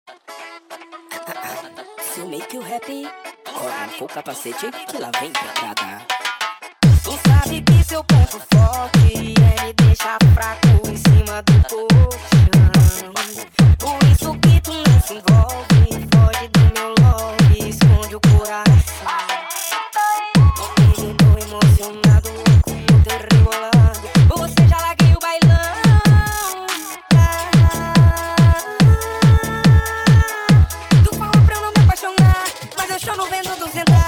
Se eu make o rap, com o capacete que lá vem pedrada. Tu sabe que seu ponto forte é me deixar fraco em cima do colchão. Por isso que tu não se envolve, foge do meu love, esconde o coração. Eu tô emocionado com o teu rebolado. Você já larguei o bailão. Tu fala pra eu não me apaixonar, mas eu choro vendo dos entrar.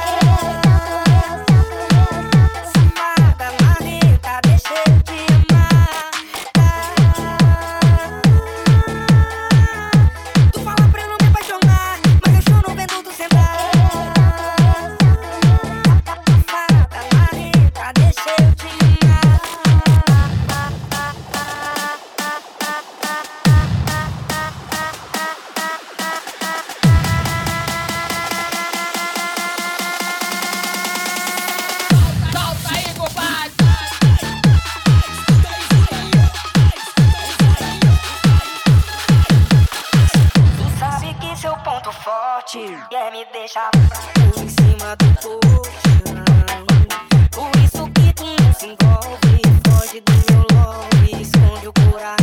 Forte, quer me deixar fraco em cima do colchão. Por isso que tu não se envolve, foge do meu love, esconde o coração.